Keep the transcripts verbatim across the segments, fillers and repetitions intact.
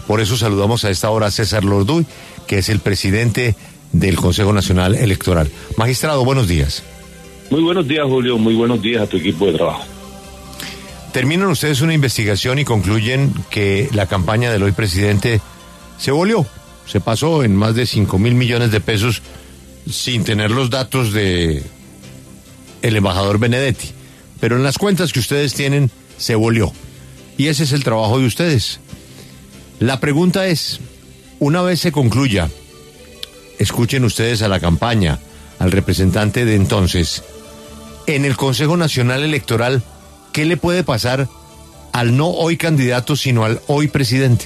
Por eso saludamos a esta hora a César Lorduy, que es el presidente del Consejo Nacional Electoral. Magistrado, buenos días. Muy buenos días, Julio. Muy buenos días a tu equipo de trabajo. Terminan ustedes una investigación y concluyen que la campaña del hoy presidente se volvió, se pasó en más de cinco mil millones de pesos sin tener los datos de el embajador Benedetti. Pero en las cuentas que ustedes tienen se volvió. Y ese es el trabajo de ustedes. La pregunta es, una vez se concluya, escuchen ustedes a la campaña, al representante de entonces, en el Consejo Nacional Electoral, ¿qué le puede pasar al no hoy candidato, sino al hoy presidente?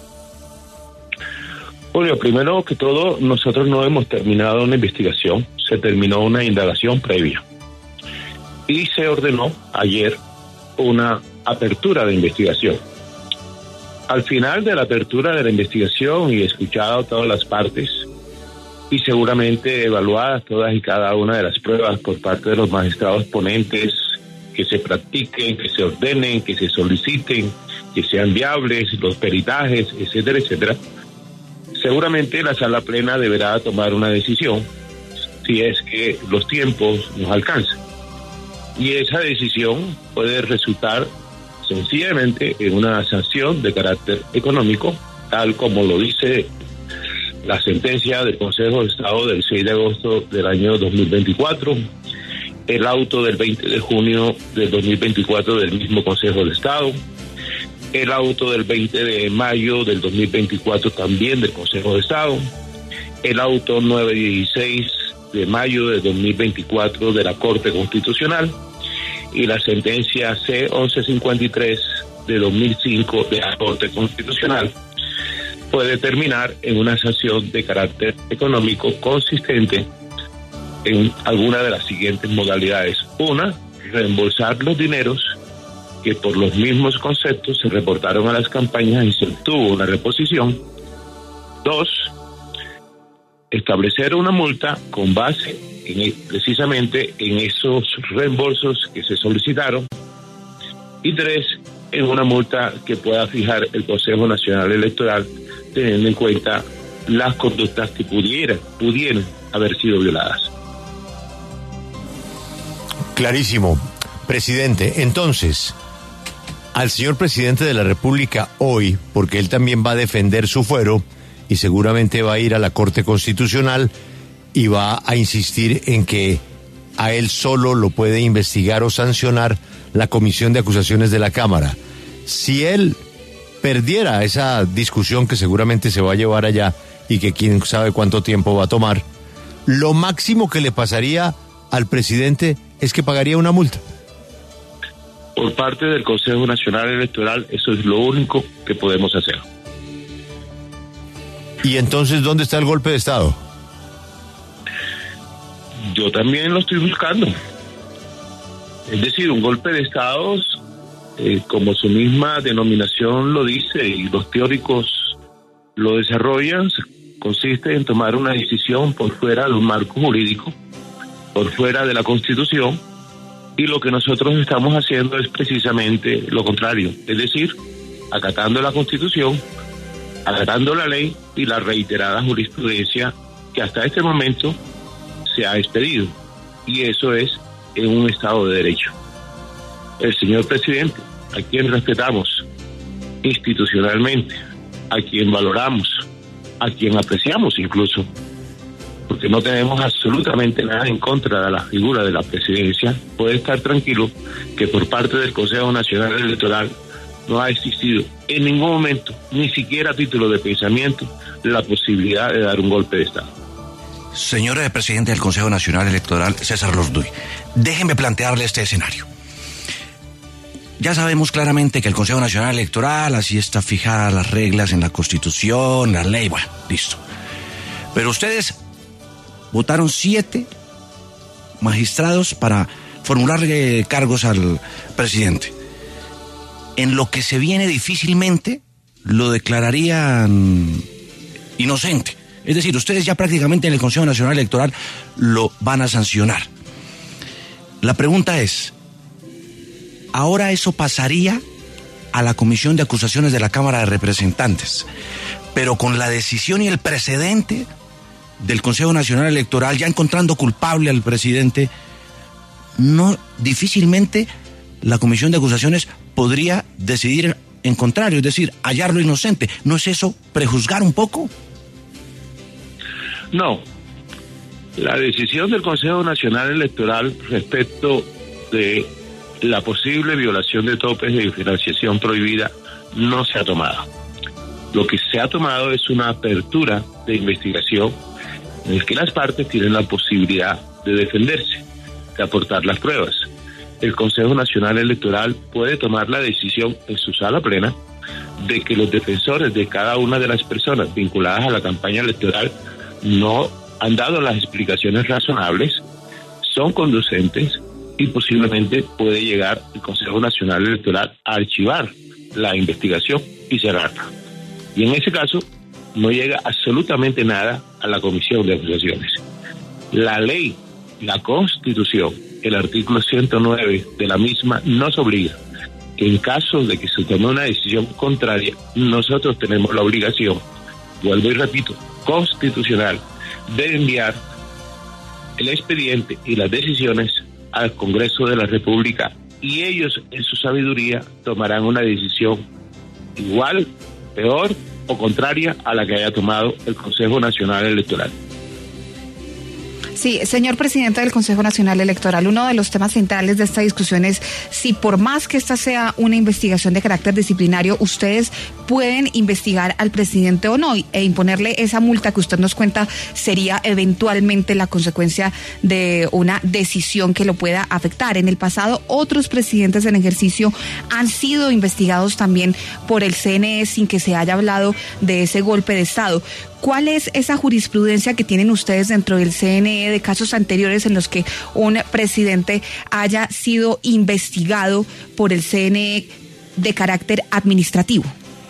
Julio, primero que todo, nosotros no hemos terminado una investigación, se terminó una indagación previa. Y se ordenó ayer una apertura de investigación. Al final de la apertura de la investigación y escuchado todas las partes, y seguramente evaluadas todas y cada una de las pruebas por parte de los magistrados ponentes, que se practiquen, que se ordenen, que se soliciten, que sean viables, los peritajes, etcétera, etcétera, seguramente la sala plena deberá tomar una decisión si es que los tiempos nos alcanzan. Y esa decisión puede resultar sencillamente en una sanción de carácter económico, tal como lo dice la sentencia del Consejo de Estado del seis de agosto del año dos mil veinticuatro, el auto del veinte de junio del dos mil veinticuatro del mismo Consejo de Estado, el auto del veinte de mayo del dos mil veinticuatro también del Consejo de Estado, el auto nueve dieciséis de mayo del dos mil veinticuatro de la Corte Constitucional y la sentencia C once cincuenta y tres de dos mil cinco de la Corte Constitucional puede terminar en una sanción de carácter económico consistente en alguna de las siguientes modalidades. Una, reembolsar los dineros que por los mismos conceptos se reportaron a las campañas y se obtuvo una reposición. Dos, establecer una multa con base en, precisamente en esos reembolsos que se solicitaron. Y tres, en una multa que pueda fijar el Consejo Nacional Electoral teniendo en cuenta las conductas que pudieran, pudieran haber sido violadas. Clarísimo. Presidente, entonces, al señor presidente de la República hoy, porque él también va a defender su fuero y seguramente va a ir a la Corte Constitucional y va a insistir en que a él solo lo puede investigar o sancionar la Comisión de Acusaciones de la Cámara. Si él perdiera esa discusión que seguramente se va a llevar allá y que quién sabe cuánto tiempo va a tomar, lo máximo que le pasaría al presidente es que pagaría una multa. Por parte del Consejo Nacional Electoral, eso es lo único que podemos hacer. ¿Y entonces dónde está el golpe de Estado? Yo también lo estoy buscando. Es decir, un golpe de Estado, eh, como su misma denominación lo dice y los teóricos lo desarrollan, consiste en tomar una decisión por fuera de un marco jurídico, por fuera de la Constitución, y lo que nosotros estamos haciendo es precisamente lo contrario, es decir, acatando la Constitución, acatando la ley y la reiterada jurisprudencia que hasta este momento se ha expedido, y eso es en un Estado de Derecho. El señor presidente, a quien respetamos institucionalmente, a quien valoramos, a quien apreciamos incluso, porque no tenemos absolutamente nada en contra de la figura de la presidencia, puede estar tranquilo que por parte del Consejo Nacional Electoral no ha existido en ningún momento, ni siquiera a título de pensamiento, la posibilidad de dar un golpe de Estado. Señor presidente del Consejo Nacional Electoral, César Lorduy, déjeme plantearle este escenario. Ya sabemos claramente que el Consejo Nacional Electoral, así está fijadas las reglas en la Constitución, la ley, bueno, listo. Pero ustedes votaron siete magistrados para formularle cargos al presidente. En lo que se viene difícilmente lo declararían inocente. Es decir, ustedes ya prácticamente en el Consejo Nacional Electoral lo van a sancionar. La pregunta es, ¿ahora eso pasaría a la Comisión de Acusaciones de la Cámara de Representantes, pero con la decisión y el precedente del Consejo Nacional Electoral, ya encontrando culpable al presidente, no, difícilmente la Comisión de Acusaciones podría decidir en contrario, es decir, hallarlo inocente. ¿No es eso prejuzgar un poco? No. La decisión del Consejo Nacional Electoral respecto de la posible violación de topes de financiación prohibida no se ha tomado. Lo que se ha tomado es una apertura de investigación en el que las partes tienen la posibilidad de defenderse, de aportar las pruebas. El Consejo Nacional Electoral puede tomar la decisión en su sala plena de que los defensores de cada una de las personas vinculadas a la campaña electoral no han dado las explicaciones razonables, son conducentes y posiblemente puede llegar el Consejo Nacional Electoral a archivar la investigación y cerrarla. Y en ese caso no llega absolutamente nada a la Comisión de Acusaciones. La ley, la Constitución, el artículo ciento nueve de la misma nos obliga que en caso de que se tome una decisión contraria, nosotros tenemos la obligación, vuelvo y repito, constitucional, de enviar el expediente y las decisiones al Congreso de la República, y ellos en su sabiduría tomarán una decisión igual, peor o contraria a la que haya tomado el Consejo Nacional Electoral. Sí, señor presidente del Consejo Nacional Electoral, uno de los temas centrales de esta discusión es si por más que esta sea una investigación de carácter disciplinario, ustedes pueden investigar al presidente o no e imponerle esa multa que usted nos cuenta sería eventualmente la consecuencia de una decisión que lo pueda afectar. En el pasado, otros presidentes en ejercicio han sido investigados también por el C N E sin que se haya hablado de ese golpe de Estado. ¿Cuál es esa jurisprudencia que tienen ustedes dentro del C N E de casos anteriores en los que un presidente haya sido investigado por el C N E de carácter administrativo?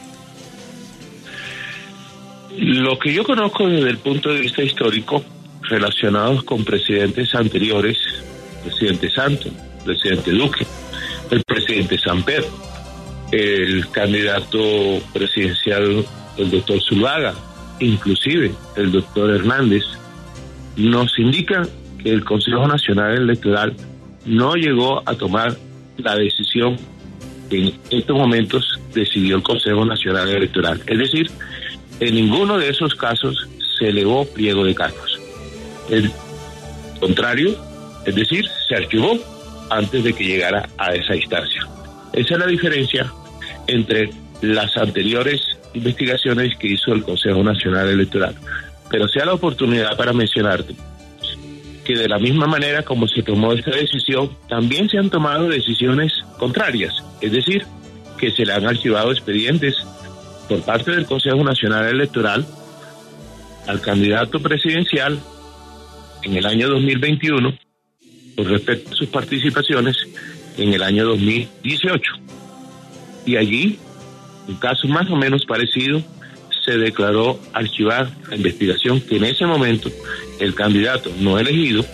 Lo que yo conozco desde el punto de vista histórico, relacionados con presidentes anteriores, presidente Santos, presidente Duque, el presidente Samper, el candidato presidencial, el doctor Zuluaga, inclusive el doctor Hernández, nos indican que el Consejo Nacional Electoral no llegó a tomar la decisión que en estos momentos decidió el Consejo Nacional Electoral. Es decir, en ninguno de esos casos se elevó pliego de cargos. El contrario, es decir, se archivó antes de que llegara a esa instancia. Esa es la diferencia entre las anteriores investigaciones que hizo el Consejo Nacional Electoral. Pero sea la oportunidad para mencionarte que de la misma manera como se tomó esta decisión, también se han tomado decisiones contrarias, es decir, que se le han archivado expedientes por parte del Consejo Nacional Electoral al candidato presidencial en el año dos mil veintiuno con respecto a sus participaciones en el año dos mil dieciocho. Y allí, un caso más o menos parecido, se declaró archivar la investigación que en ese momento el candidato no elegido,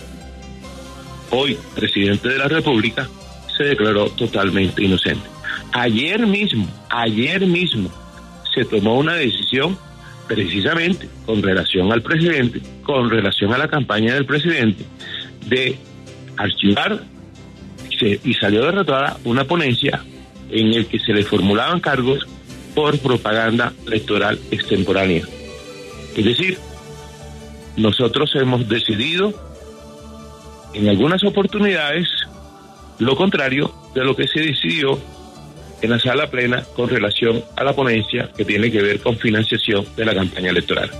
hoy presidente de la República, se declaró totalmente inocente. Ayer mismo, ayer mismo, se tomó una decisión precisamente con relación al presidente, con relación a la campaña del presidente, de archivar se, y salió derrotada una ponencia en el que se le formulaban cargos por propaganda electoral extemporánea. Es decir, nosotros hemos decidido en algunas oportunidades lo contrario de lo que se decidió en la sala plena con relación a la ponencia que tiene que ver con financiación de la campaña electoral.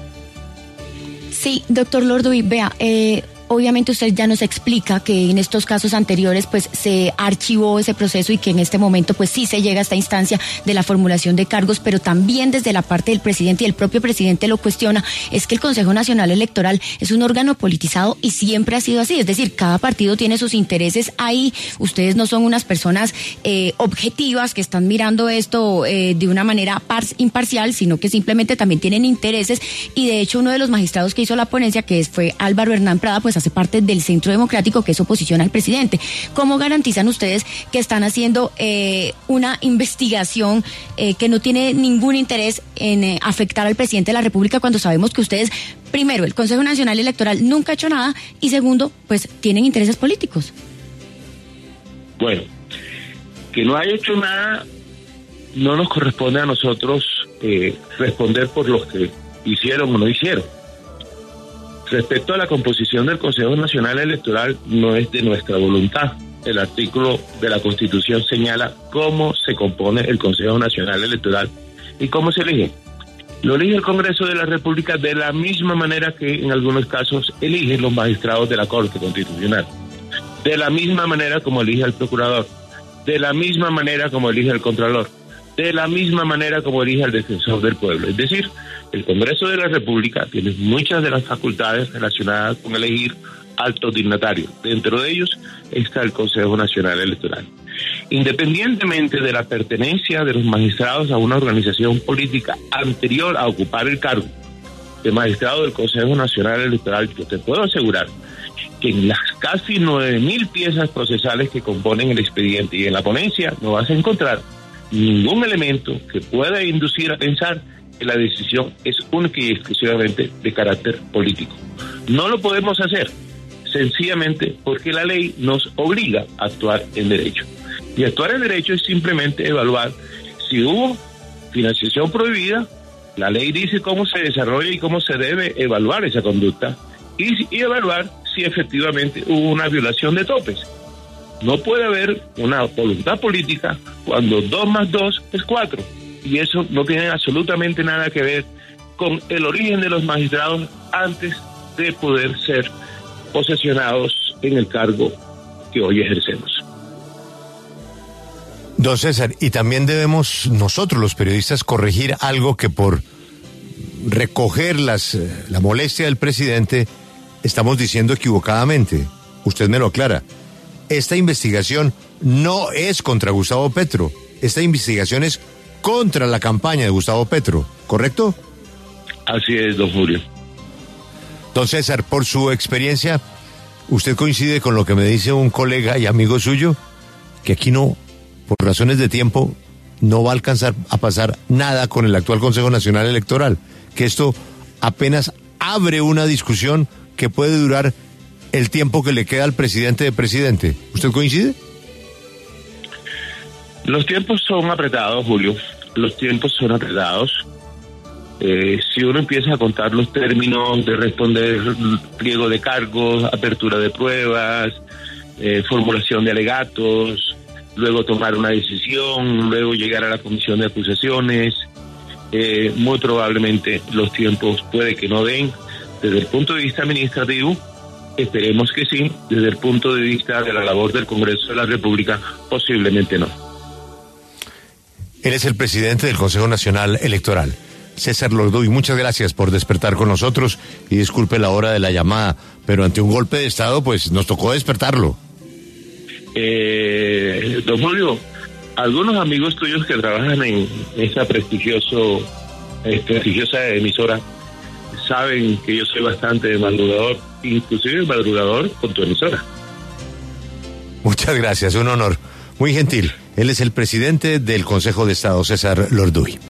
Sí, doctor Lorduy, vea, eh, obviamente usted ya nos explica que en estos casos anteriores pues se archivó ese proceso y que en este momento pues sí se llega a esta instancia de la formulación de cargos, pero también desde la parte del presidente y el propio presidente lo cuestiona, es que el Consejo Nacional Electoral es un órgano politizado y siempre ha sido así, es decir, cada partido tiene sus intereses ahí, ustedes no son unas personas eh, objetivas que están mirando esto eh, de una manera par- imparcial, sino que simplemente también tienen intereses y de hecho uno de los magistrados que hizo la ponencia, que fue Álvaro Hernán Prada, pues hace parte del Centro Democrático, que es oposición al presidente. ¿Cómo garantizan ustedes que están haciendo eh, una investigación eh, que no tiene ningún interés en eh, afectar al presidente de la República, cuando sabemos que ustedes, primero, el Consejo Nacional Electoral nunca ha hecho nada, y segundo, pues tienen intereses políticos? Bueno, que no haya hecho nada, no nos corresponde a nosotros eh, responder por los que hicieron o no hicieron. Respecto a la composición del Consejo Nacional Electoral, no es de nuestra voluntad. El artículo de la Constitución señala cómo se compone el Consejo Nacional Electoral y cómo se elige. Lo elige el Congreso de la República de la misma manera que en algunos casos eligen los magistrados de la Corte Constitucional, de la misma manera como elige al procurador, de la misma manera como elige al contralor, de la misma manera como elige al defensor del pueblo. Es decir, el Congreso de la República tiene muchas de las facultades relacionadas con elegir altos dignatarios. Dentro de ellos está el Consejo Nacional Electoral. Independientemente de la pertenencia de los magistrados a una organización política anterior a ocupar el cargo de magistrado del Consejo Nacional Electoral, yo te puedo asegurar que en las casi nueve mil piezas procesales que componen el expediente y en la ponencia no vas a encontrar ningún elemento que pueda inducir a pensar que la decisión es única y exclusivamente de carácter político. No lo podemos hacer, sencillamente porque la ley nos obliga a actuar en derecho. Y actuar en derecho es simplemente evaluar si hubo financiación prohibida. La ley dice cómo se desarrolla y cómo se debe evaluar esa conducta, y, y evaluar si efectivamente hubo una violación de topes. No puede haber una voluntad política cuando dos más dos es cuatro, y eso no tiene absolutamente nada que ver con el origen de los magistrados antes de poder ser posesionados en el cargo que hoy ejercemos. Don César, y también debemos nosotros los periodistas corregir algo que por recoger las, la molestia del presidente estamos diciendo equivocadamente. Usted me lo aclara. Esta investigación no es contra Gustavo Petro. Esta investigación es contra la campaña de Gustavo Petro, ¿correcto? Así es, don Julio. Don César, por su experiencia, ¿usted coincide con lo que me dice un colega y amigo suyo? Que aquí no, por razones de tiempo, no va a alcanzar a pasar nada con el actual Consejo Nacional Electoral. Que esto apenas abre una discusión que puede durar el tiempo que le queda al presidente de presidente. ¿Usted coincide? Los tiempos son apretados, Julio. Los tiempos son apretados. Eh, si uno empieza a contar los términos de responder pliego de cargos, apertura de pruebas, eh, formulación de alegatos, luego tomar una decisión, luego llegar a la comisión de acusaciones, eh, muy probablemente los tiempos puede que no den. Desde el punto de vista administrativo, esperemos que sí. Desde el punto de vista de la labor del Congreso de la República, posiblemente no. Él es el presidente del Consejo Nacional Electoral, César Lorduy. Muchas gracias por despertar con nosotros y disculpe la hora de la llamada, pero ante un golpe de Estado, pues nos tocó despertarlo. Eh, don Julio, algunos amigos tuyos que trabajan en esta prestigioso, eh, prestigiosa emisora saben que yo soy bastante madrugador, inclusive madrugador con tu emisora. Muchas gracias, un honor. Muy gentil. Él es el presidente del Consejo de Estado, César Lorduy.